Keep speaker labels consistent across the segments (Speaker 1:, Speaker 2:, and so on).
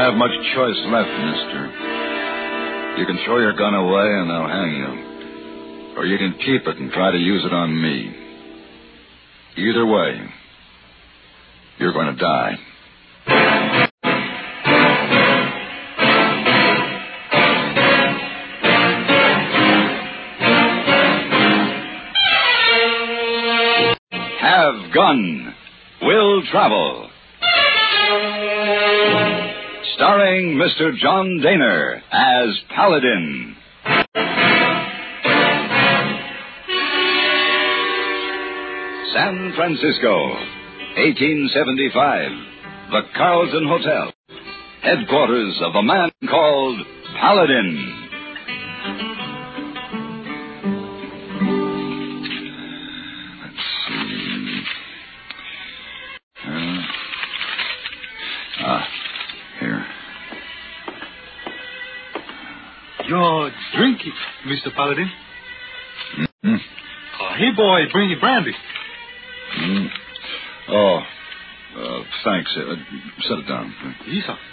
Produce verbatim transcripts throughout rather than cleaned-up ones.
Speaker 1: have much choice left, mister. You can throw your gun away and I'll hang you. Or you can keep it and try to use it on me. Either way, you're going to die. Have Gun. Will Travel. Starring Mister John Dehner as Paladin. San Francisco, eighteen seventy-five. The Carlton Hotel. Headquarters of a man called Paladin. Let's see. Uh, ah, here.
Speaker 2: You're drinking, Mister Paladin.
Speaker 1: Mm-hmm.
Speaker 2: Uh, hey, boy, bring you brandy.
Speaker 1: Mm. Oh, uh, thanks. Uh, set it down.
Speaker 2: Yes, sir.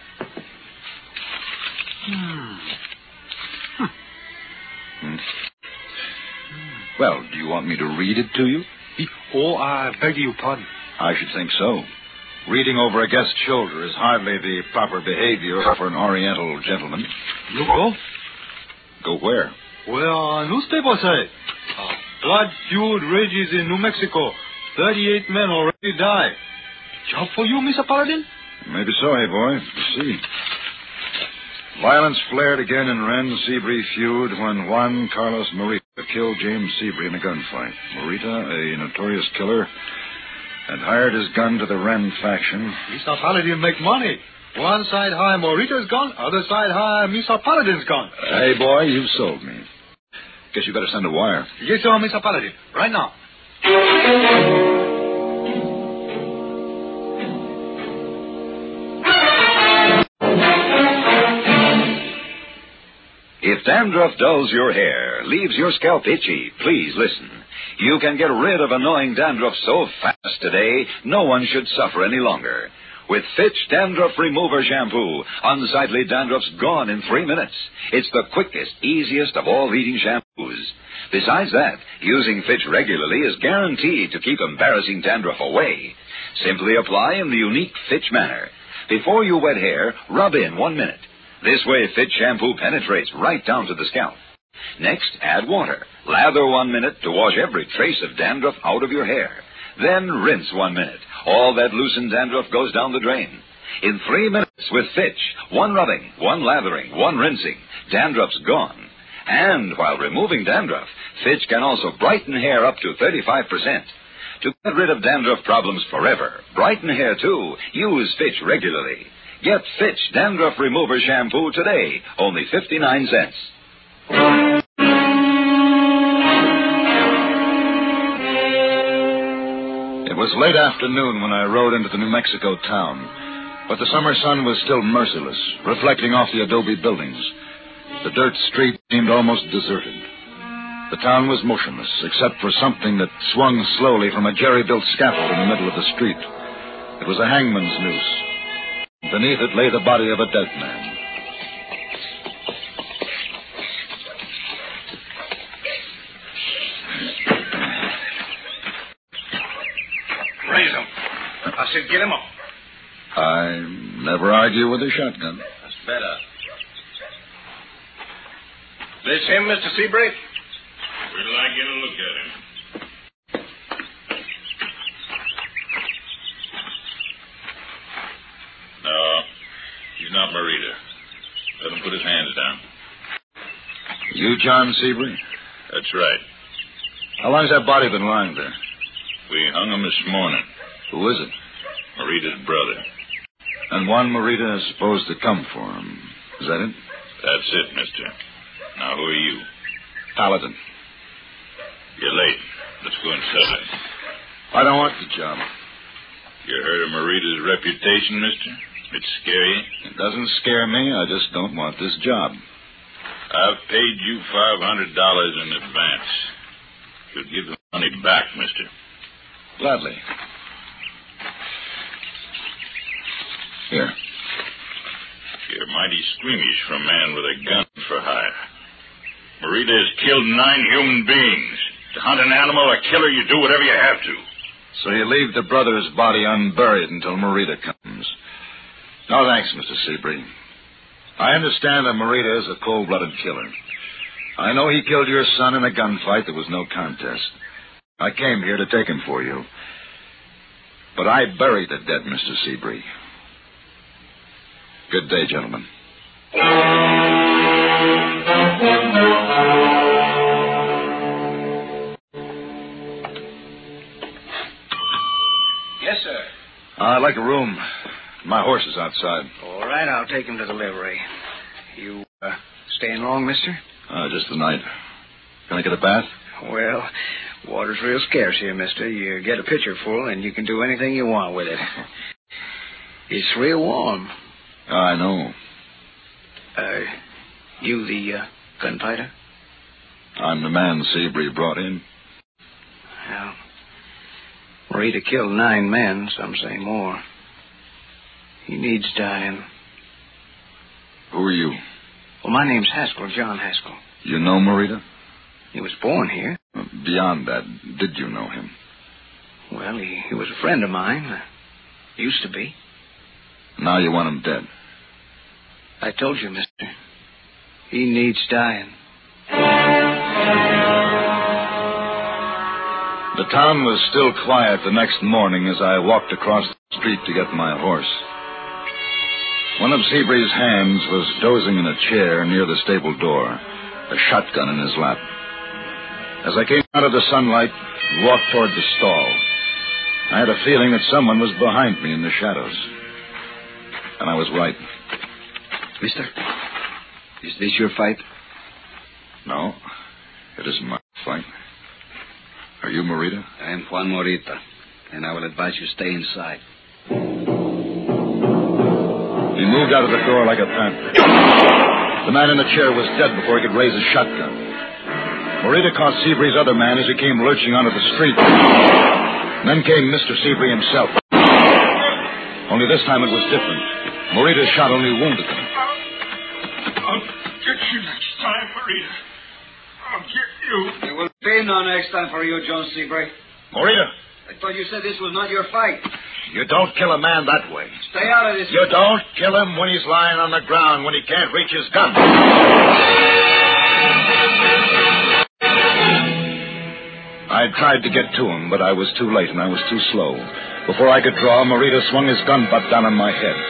Speaker 2: Hmm.
Speaker 1: Hmm. Well, do you want me to read it to you?
Speaker 2: Oh, I beg your pardon.
Speaker 1: I should think so. Reading over a guest's shoulder is hardly the proper behavior for an Oriental gentleman.
Speaker 2: You go?
Speaker 1: Go where?
Speaker 2: Well, newspaper say, uh, blood feud rages in New Mexico. Thirty-eight men already died. Job for you, Mister Paladin?
Speaker 1: Maybe so, hey boy. Let's see. Violence flared again in Ren Seabury feud when Juan Carlos Morita killed James Seabury in a gunfight. Morita, a notorious killer, had hired his gun to the Ren faction.
Speaker 2: Mister Paladin make money. One side hire Morita's gun, other side hire Mister Paladin's gun.
Speaker 1: Uh, hey boy, you've sold me. Guess you better send a wire.
Speaker 2: Yes, sir, Mister Paladin. Right now.
Speaker 1: If dandruff dulls your hair, leaves your scalp itchy, please listen. You can get rid of annoying dandruff so fast today, no one should suffer any longer. With Fitch Dandruff Remover Shampoo, unsightly dandruff's gone in three minutes. It's the quickest, easiest of all leading shampoos. Besides that, using Fitch regularly is guaranteed to keep embarrassing dandruff away. Simply apply in the unique Fitch manner. Before you wet hair, rub in one minute. This way, Fitch shampoo penetrates right down to the scalp. Next, add water. Lather one minute to wash every trace of dandruff out of your hair. Then rinse one minute. All that loosened dandruff goes down the drain. In three minutes with Fitch, one rubbing, one lathering, one rinsing, dandruff's gone. And while removing dandruff, Fitch can also brighten hair up to thirty-five percent. To get rid of dandruff problems forever, brighten hair too, use Fitch regularly. Get Fitch Dandruff Remover Shampoo today, only fifty-nine cents. It was late afternoon when I rode into the New Mexico town, but the summer sun was still merciless, reflecting off the adobe buildings. The dirt street seemed almost deserted. The town was motionless, except for something that swung slowly from a jerry-built scaffold in the middle of the street. It was a hangman's noose. Beneath it lay the body of a dead man.
Speaker 3: Raise him. I said get him up.
Speaker 1: I never argue with a shotgun.
Speaker 3: That's better. This him, Mister Seabury?
Speaker 4: Where till I get a look at him? No, he's not Morita. Let him put his hands down.
Speaker 1: You John Seabury?
Speaker 4: That's right.
Speaker 1: How long's that body been lying there?
Speaker 4: We hung him this morning.
Speaker 1: Who is it?
Speaker 4: Morita's brother.
Speaker 1: And Juan Morita is supposed to come for him. Is that it?
Speaker 4: That's it, mister. Now, who are you?
Speaker 1: Paladin.
Speaker 4: You're late. Let's go inside.
Speaker 1: I don't want the job.
Speaker 4: You heard of Morita's reputation, mister? It scare you?
Speaker 1: It doesn't scare me. I just don't want this job.
Speaker 4: I've paid you five hundred dollars in advance. You'll give the money back, mister.
Speaker 1: Gladly. Here.
Speaker 4: You're mighty squeamish for a man with a gun for hire. Morita has killed nine human beings. To hunt an animal or kill her, you do whatever you have to.
Speaker 5: So you leave the brother's body unburied until Morita comes. No, thanks, Mister Seabury. I understand that Morita is a cold-blooded killer. I know he killed your son in a gunfight. There was no contest. I came here to take him for you. But I buried the dead, Mister Seabury. Good day, gentlemen.
Speaker 3: Yes, sir.
Speaker 5: Uh, I'd like a room. My horse is outside.
Speaker 3: All right, I'll take him to the livery. You uh, staying long, mister?
Speaker 5: Uh, just the night. Can I get a bath?
Speaker 3: Well, water's real scarce here, mister. You get a pitcher full, and you can do anything you want with it. It's real warm.
Speaker 5: I know.
Speaker 3: Uh, you the uh, gunfighter?
Speaker 5: I'm the man Seabury brought in.
Speaker 3: Well, Morita killed nine men, some say more. He needs dying.
Speaker 5: Who are you?
Speaker 3: Well, my name's Haskell, John Haskell.
Speaker 5: You know Morita?
Speaker 3: He was born here.
Speaker 5: Uh, beyond that, did you know him?
Speaker 3: Well, he, he was a friend of mine. Uh, used to be.
Speaker 5: Now you want him dead.
Speaker 3: I told you, mister. He needs dying.
Speaker 5: The town was still quiet the next morning as I walked across the street to get my horse. One of Seabury's hands was dozing in a chair near the stable door, a shotgun in his lap. As I came out of the sunlight and walked toward the stall, I had a feeling that someone was behind me in the shadows. And I was right.
Speaker 3: Mister, is this your fight?
Speaker 5: No, it isn't my fight. Are you Morita?
Speaker 6: I am Juan Morita, and I will advise you stay inside.
Speaker 5: He moved out of the door like a panther. The man in the chair was dead before he could raise his shotgun. Morita caught Seabury's other man as he came lurching onto the street. And then came Mister Seabury himself. Only this time it was different. Morita's shot only wounded him.
Speaker 7: I'll get you next time, Morita. I'll get you.
Speaker 6: There will be no next time for you, John Seabury.
Speaker 5: Morita!
Speaker 6: I thought you said this was not your fight.
Speaker 5: You don't kill a man that way.
Speaker 6: Stay out of this.
Speaker 5: You don't kill him when he's lying on the ground, when he can't reach his gun. I tried to get to him, but I was too late and I was too slow. Before I could draw, Morita swung his gun butt down on my head.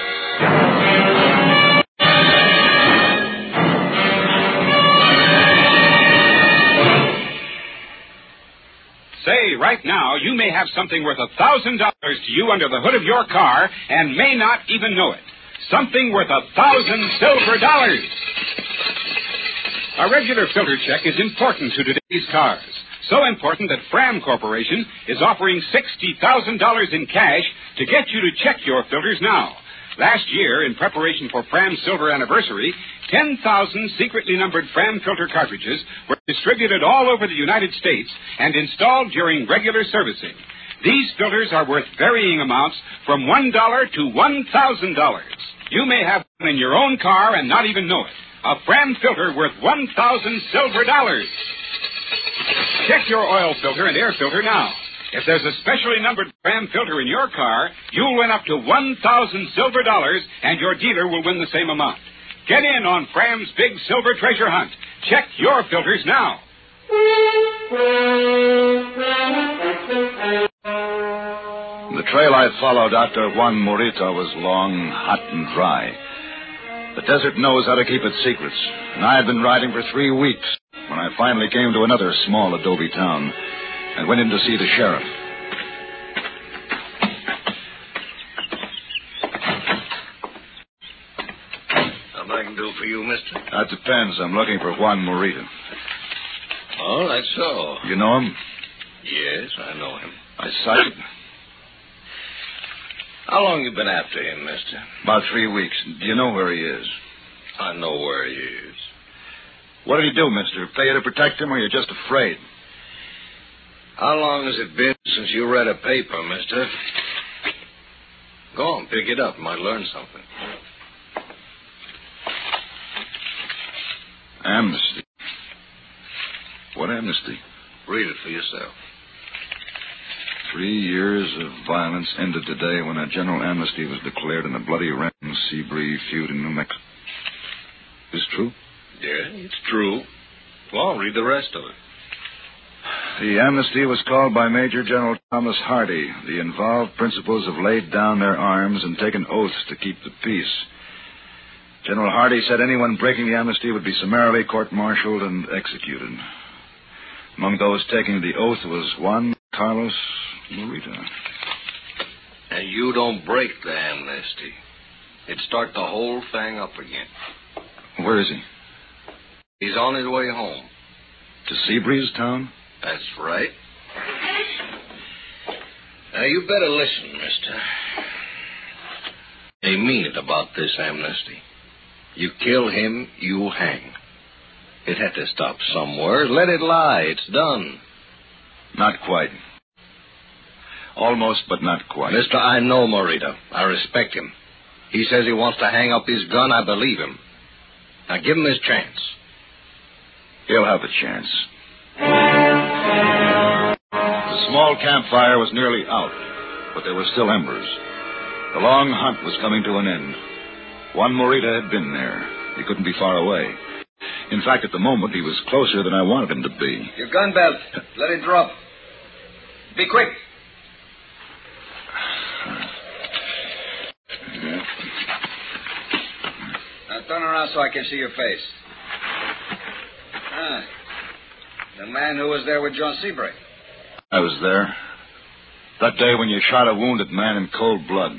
Speaker 8: Say, right now, you may have something worth a thousand dollars to you under the hood of your car and may not even know it. Something worth a thousand silver dollars. A regular filter check is important to today's cars. So important that Fram Corporation is offering sixty thousand dollars in cash to get you to check your filters now. Last year, in preparation for Fram's silver anniversary, ten thousand secretly numbered Fram filter cartridges were distributed all over the United States and installed during regular servicing. These filters are worth varying amounts from one dollar to one thousand dollars. You may have one in your own car and not even know it. A Fram filter worth one thousand silver dollars. Check your oil filter and air filter now. If there's a specially numbered Fram filter in your car, you'll win up to one thousand silver dollars, and your dealer will win the same amount. Get in on Fram's big silver treasure hunt. Check your filters now.
Speaker 5: The trail I followed after Juan Morita was long, hot, and dry. The desert knows how to keep its secrets, and I had been riding for three weeks when I finally came to another small adobe town and went in to see the sheriff.
Speaker 6: Something I can do for you, mister?
Speaker 5: That depends. I'm looking for Juan Morita.
Speaker 6: Oh, that's so.
Speaker 5: You know him?
Speaker 6: Yes, I know him.
Speaker 5: I sighted.
Speaker 6: How long you been after him, mister?
Speaker 5: About three weeks. Do you know where he is?
Speaker 6: I know where he is.
Speaker 5: What did he do, mister? Pay you to protect him, or you're just afraid?
Speaker 6: How long has it been since you read a paper, mister? Go on, pick it up. Might learn something.
Speaker 5: amnesty.
Speaker 6: Read it for yourself.
Speaker 5: Three years of violence ended today when a general amnesty was declared in the bloody Ram-Seabree feud in New Mexico. Is this true?
Speaker 6: Yeah, it's true. Well, read the rest of it.
Speaker 5: The amnesty was called by Major General Thomas Hardy. The involved principals have laid down their arms and taken oaths to keep the peace. General Hardy said anyone breaking the amnesty would be summarily court-martialed and executed. Among those taking the oath was Juan Carlos Morita.
Speaker 6: And you don't break the amnesty. It'd start the whole thing up again.
Speaker 5: Where is he?
Speaker 6: He's on his way home.
Speaker 5: To Seabreeze Town?
Speaker 6: That's right. Now, you better listen, mister. They mean it about this amnesty. You kill him, you hang. It had to stop somewhere. Let it lie. It's done.
Speaker 5: Not quite. Almost, but not quite.
Speaker 6: Mister, I know Morita. I respect him. He says he wants to hang up his gun. I believe him. Now, give him his chance.
Speaker 5: He'll have a chance. The small campfire was nearly out, but there were still embers. The long hunt was coming to an end. Juan Morita had been there. He couldn't be far away. In fact, at the moment, he was closer than I wanted him to be.
Speaker 3: Your gun belt. Let it drop. Be quick. Now turn around so I can see your face. Ah, the man who was there with John Seabree.
Speaker 5: I was there. That day when you shot a wounded man in cold blood.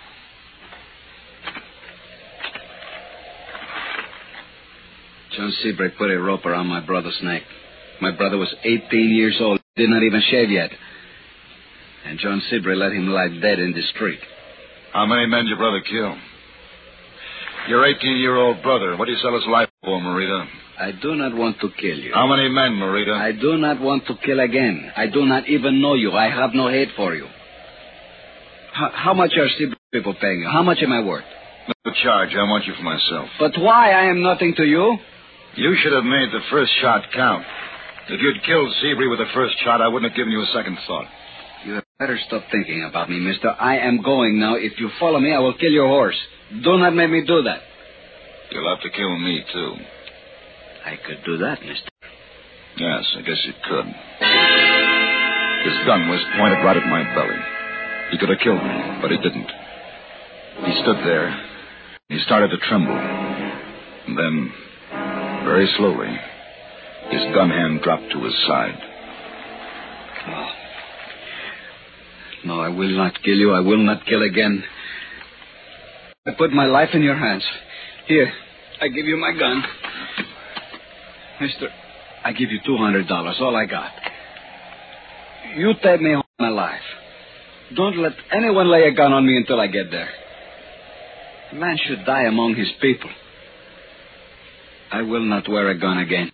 Speaker 3: John Seabree put a rope around my brother's neck. My brother was eighteen years old, did not even shave yet. And John Seabree let him lie dead in the street.
Speaker 5: How many men did your brother kill? Your eighteen-year-old brother. What do you sell his life for, Morita?
Speaker 3: I do not want to kill you.
Speaker 5: How many men, Morita?
Speaker 3: I do not want to kill again. I do not even know you. I have no hate for you. How, how much are Seabree people paying you? How much am I worth?
Speaker 5: No charge. I want you for myself.
Speaker 3: But why? I am nothing to you.
Speaker 5: You should have made the first shot count. If you'd killed Seabree with the first shot, I wouldn't have given you a second thought.
Speaker 3: You had better stop thinking about me, mister. I am going now. If you follow me, I will kill your horse. Do not make me do that.
Speaker 5: You'll have to kill me, too.
Speaker 3: I could do that, mister.
Speaker 5: Yes, I guess you could. His gun was pointed right at my belly. He could have killed me, but he didn't. He stood there. He started to tremble. And then, very slowly, his gun hand dropped to his side.
Speaker 3: No. No, I will not kill you. I will not kill again. I put my life in your hands. Here, I give you my gun. Mister, I give you two hundred dollars, all I got. You take me home alive. Don't let anyone lay a gun on me until I get there. A man should die among his people. I will not wear a gun again.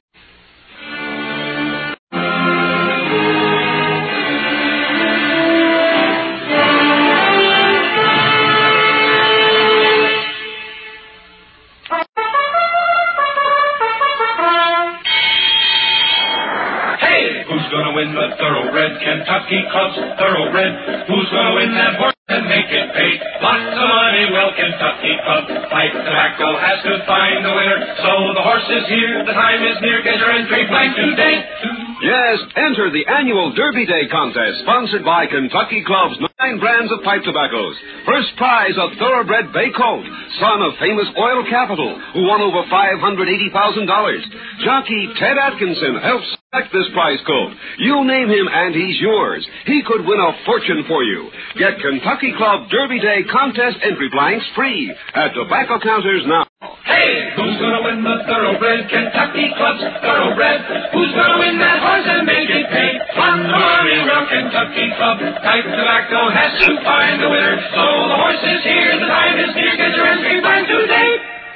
Speaker 9: Win the Thoroughbred Kentucky Club's Thoroughbred. Who's going to win that horse and make it pay? Lots of money, well, Kentucky Club. Pipe Tobacco has to find the winner. So the horse is here, the time is near. Get your entry blank today.
Speaker 10: Yes, enter the annual Derby Day contest sponsored by Kentucky Club's nine brands of pipe tobaccos. First prize, a thoroughbred bay colt, son of famous oil capital, who won over five hundred eighty thousand dollars. Jockey Ted Atkinson helps select this prize colt. You name him and he's yours. He could win a fortune for you. Get Kentucky Club Derby Day contest entry blanks free at tobacco counters now.
Speaker 9: Hey, who's going to win the Thoroughbred Kentucky Club's Thoroughbred? Who's going to win that horse and make it pay? Lots of money, well, Kentucky Club. Pipe Tobacco has to find the winner. So the horse is here, the time is near. Get your entry blank today.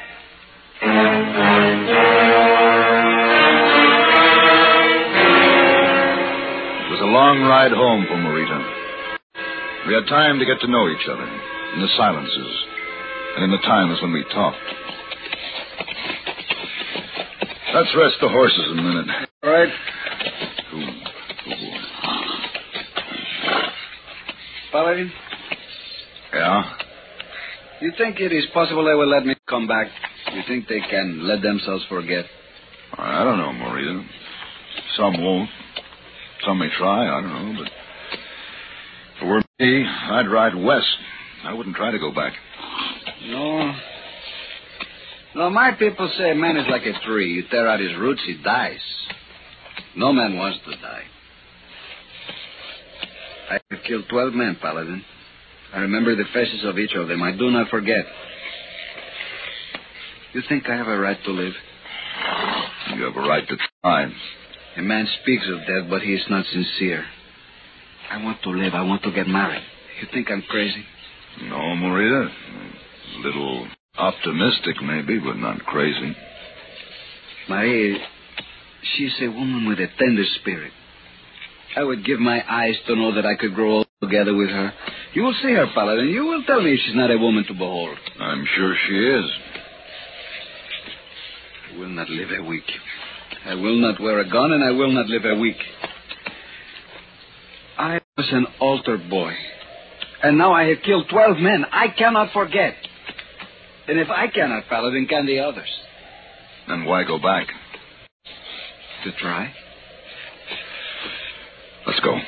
Speaker 5: It was a long ride home for Morita. We had time to get to know each other in the silences and in the times when we talked. Let's rest the horses a minute.
Speaker 3: All right. Paladin?
Speaker 5: Yeah?
Speaker 3: You think it is possible they will let me come back? You think they can let themselves forget?
Speaker 5: I don't know, Morita. Some won't. Some may try, I don't know, but if it were me, I'd ride west. I wouldn't try to go back.
Speaker 3: No. No, my people say a man is like a tree. You tear out his roots, he dies. No man wants to die. I have killed twelve men, Paladin. I remember the faces of each of them. I do not forget. You think I have a right to live?
Speaker 5: You have a right to try.
Speaker 3: A man speaks of death, but he is not sincere. I want to live. I want to get married. You think I'm crazy?
Speaker 5: No, Morita. A little optimistic, maybe, but not crazy.
Speaker 3: Maria, she's a woman with a tender spirit. I would give my eyes to know that I could grow old together with her. You will see her, Paladin. You will tell me if she's not a woman to behold.
Speaker 5: I'm sure she is.
Speaker 3: I will not live a week. I will not wear a gun, and I will not live a week. I was an altar boy, and now I have killed twelve men. I cannot forget. And if I cannot, Paladin, can the others?
Speaker 5: Then why go back?
Speaker 3: To try?
Speaker 5: Let's go.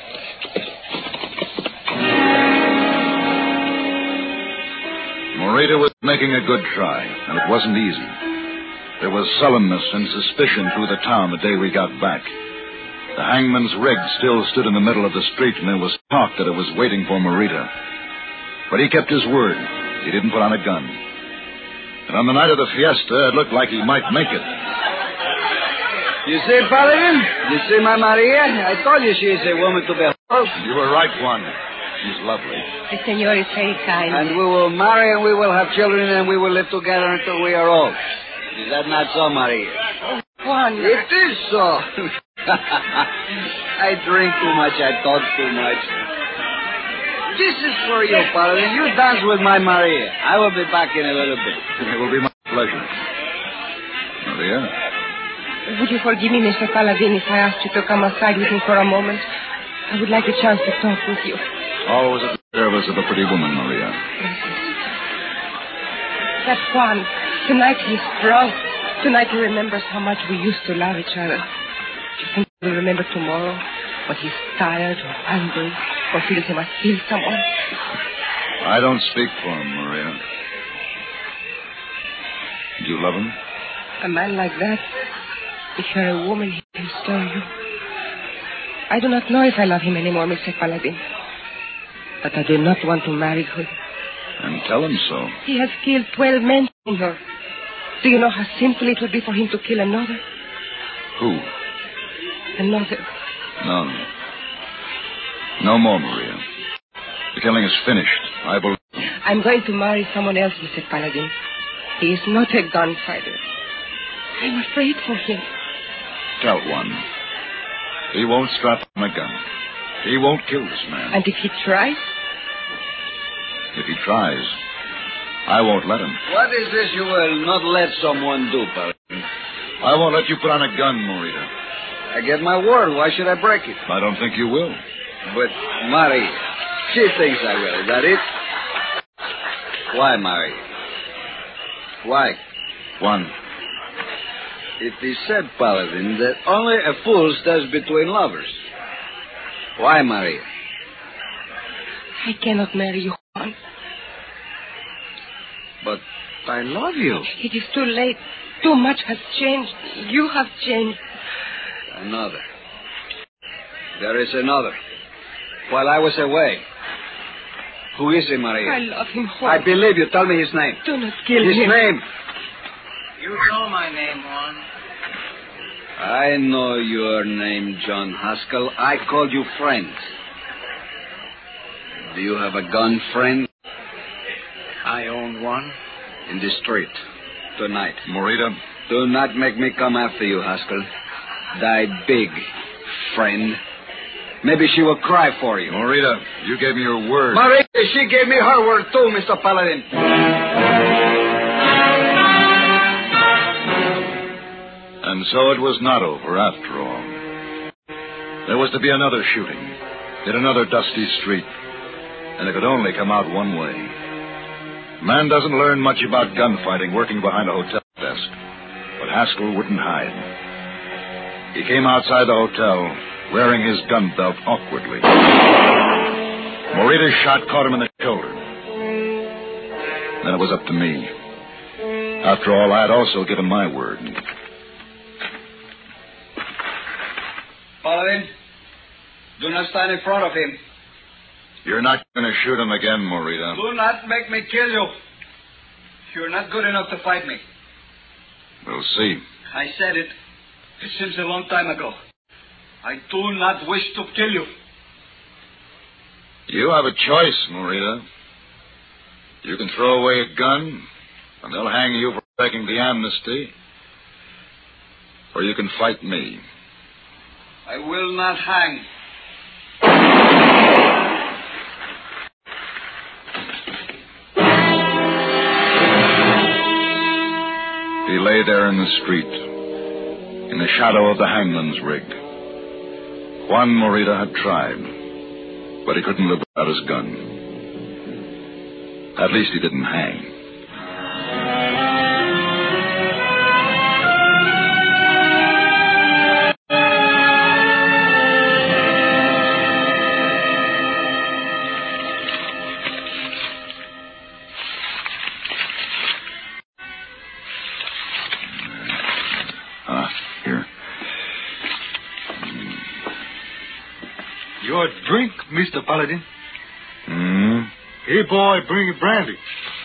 Speaker 5: Morita was making a good try, and it wasn't easy. There was sullenness and suspicion through the town the day we got back. The hangman's rig still stood in the middle of the street, and there was talk that it was waiting for Morita. But he kept his word. He didn't put on a gun. And on the night of the fiesta, it looked like he might make it.
Speaker 3: You see, Paladin? You see my Maria? I told you she is a woman to behold.
Speaker 5: You were right, Juan. She's lovely.
Speaker 11: The senor is very kind.
Speaker 3: And we will marry, and we will have children, and we will live together until we are old. Is that not so, Maria?
Speaker 11: Oh, Juan.
Speaker 3: It is so. I drink too much. I talk too much. This is for you, Paladin. You dance with my Maria. I will be back in a little bit.
Speaker 5: It will be my pleasure. Maria?
Speaker 11: Would you forgive me, Mister Paladin, if I asked you to come aside with me for a moment? I would like a chance to talk with you.
Speaker 5: Always at the service of a pretty woman, Maria.
Speaker 11: That Juan, tonight he's drunk. Tonight he remembers how much we used to love each other. Do you think he'll remember tomorrow when he's tired or hungry or feels he must kill someone?
Speaker 5: I don't speak for him, Maria. Do you love him?
Speaker 11: A man like that, if you're a woman, he can stone you. I do not know if I love him anymore, Mister Paladin. But I do not want to marry him.
Speaker 5: And tell him so.
Speaker 11: He has killed twelve men, senor. Do you know how simple it would be for him to kill another?
Speaker 5: Who?
Speaker 11: Another.
Speaker 5: No. No more, Maria. The killing is finished. I believe.
Speaker 11: I'm going to marry someone else, Mister Paladin. He is not a gunfighter. I'm afraid for him.
Speaker 5: Tell one. He won't strap on a gun. He won't kill this man.
Speaker 11: And if he tries?
Speaker 5: If he tries, I won't let him.
Speaker 3: What is this you will not let someone do, Paladin?
Speaker 5: I won't let you put on a gun, Morita.
Speaker 3: I get my word. Why should I break it?
Speaker 5: I don't think you will.
Speaker 3: But, Maria, she thinks I will. Is that it? Why, Maria? Why?
Speaker 5: One.
Speaker 3: It is said, Paladin, that only a fool stands between lovers. Why, Maria?
Speaker 11: I cannot marry you, Juan.
Speaker 3: But I love you.
Speaker 11: It is too late. Too much has changed. You have changed.
Speaker 3: Another. There is another. While I was away. Who is he, Maria?
Speaker 11: I love him, Juan.
Speaker 3: I believe you. Tell me his name.
Speaker 11: Do not kill
Speaker 3: his
Speaker 11: him.
Speaker 3: His name.
Speaker 12: You know my name, Juan.
Speaker 3: I know your name, John Haskell. I called you friend. Do you have a gun, friend?
Speaker 12: I own one.
Speaker 3: In the street. Tonight.
Speaker 5: Morita.
Speaker 3: Do not make me come after you, Haskell. Die big, friend. Maybe she will cry for you.
Speaker 5: Morita, you gave me your word.
Speaker 3: Maria, she gave me her word too, Mister Paladin.
Speaker 5: And so it was not over after all. There was to be another shooting in another dusty street. and it could only come out one way. A man doesn't learn much about gunfighting working behind a hotel desk, but Haskell wouldn't hide. He came outside the hotel, wearing his gun belt awkwardly. Morita's shot caught him in the shoulder. Then it was up to me. After all, I had also given my word.
Speaker 3: Paladin, do not stand in front of him.
Speaker 5: You're not going to shoot him again, Morita.
Speaker 3: Do not make me kill you. You're not good enough to fight me.
Speaker 5: We'll see.
Speaker 3: I said it. It seems a long time ago. I do not wish to kill you.
Speaker 5: You have a choice, Morita. You can throw away a gun, and they'll hang you for breaking the amnesty. Or you can fight me.
Speaker 3: I will not hang.
Speaker 5: He lay there in the street, in the shadow of the hangman's rig. Juan Morita had tried, but he couldn't live without his gun. At least he didn't hang. Ah, here.
Speaker 2: Your drink, Mister Paladin.
Speaker 5: Hmm?
Speaker 2: Hey, boy, bring a brandy.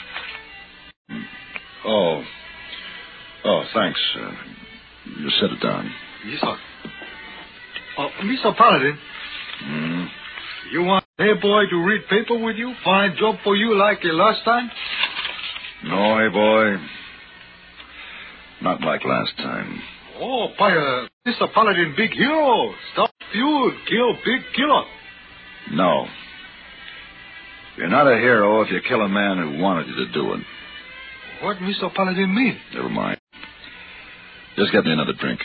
Speaker 5: Oh. Oh, thanks. Uh, you set it down.
Speaker 2: Yes, sir. Oh, Mister Paladin.
Speaker 5: Hmm?
Speaker 2: You want hey boy to read paper with you? Find job for you like uh, last time?
Speaker 5: No, hey, boy. Not like last time.
Speaker 2: Oh, by uh, Mister Paladin, big hero. Stop feud, kill big killer.
Speaker 5: No. You're not a hero if you kill a man who wanted you to do it.
Speaker 2: What Mister Paladin mean?
Speaker 5: Never mind. Just get me another drink.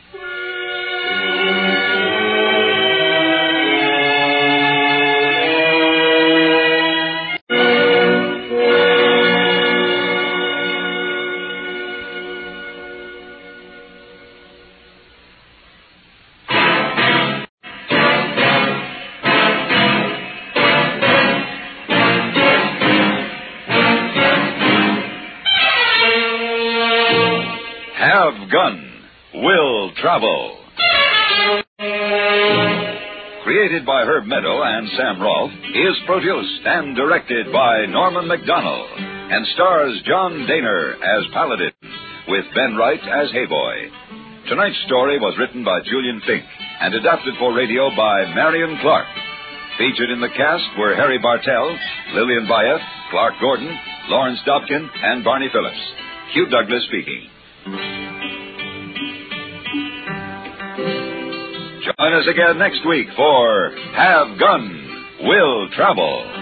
Speaker 1: Have Gun, Will Travel. Created by Herb Meadow and Sam Rolfe, is produced and directed by Norman MacDonald and stars John Daner as Paladin, with Ben Wright as Hayboy. Tonight's story was written by Julian Fink and adapted for radio by Marion Clark. Featured in the cast were Harry Bartell, Lillian Bayeth, Clark Gordon, Lawrence Dobkin, and Barney Phillips. Hugh Douglas speaking. Join us again next week for Have Gun, Will Travel.